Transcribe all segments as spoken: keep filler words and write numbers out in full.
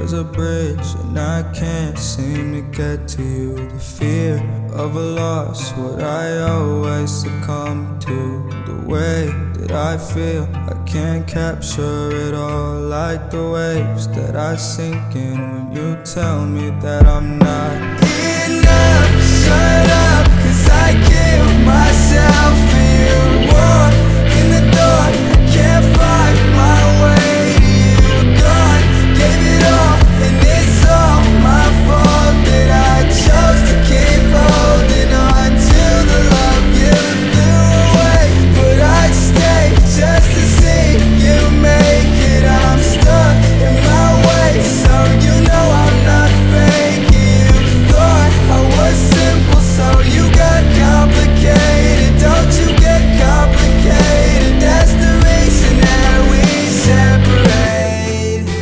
there's a bridge and I can't seem to get to you. The fear of a loss, what I always succumb to. The way that I feel, I can't capture it all. Like the waves that I sink in when you tell me that I'm not enough. Shut up, cause I kill myself for you. Walk in the door, I can't find my way to you. God gave it all, and it's all my fault that I chose to keep holding on to the love you threw away. But I'd stay just to see you make it. I'm stuck in my way, so you know I'm not faking. You thought I was simple, so you got complicated. Don't you get complicated? That's the reason that we separate.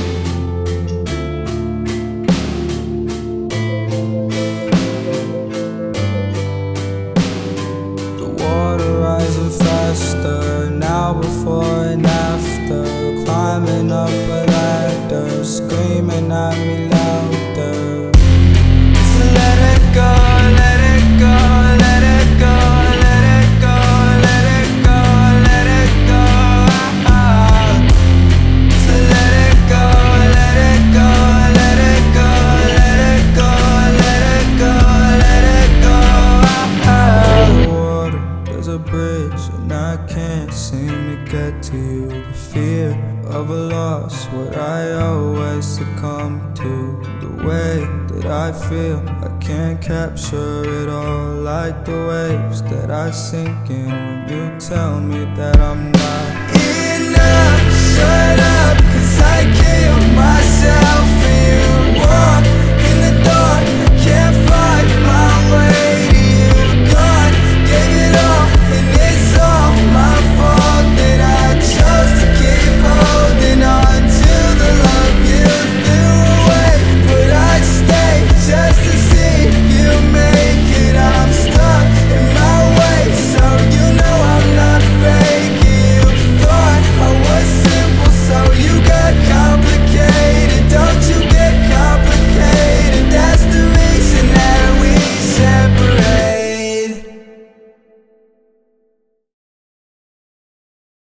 The water rising faster, now before and after. Climbing up a ladder, screaming at me louder. So let it go, let it go, let it go, let it go, let it go, let it go. So let it go, let it go, let it go, let it go, let it go, let it go. The water, there's a bridge and I can't seem to get to you. The fear of a loss, what I always succumb to. The way that I feel, I can't capture it all. Like the waves that I sink in when you tell me that I'm not enough. Shut up, cause I kill myself for you. Walk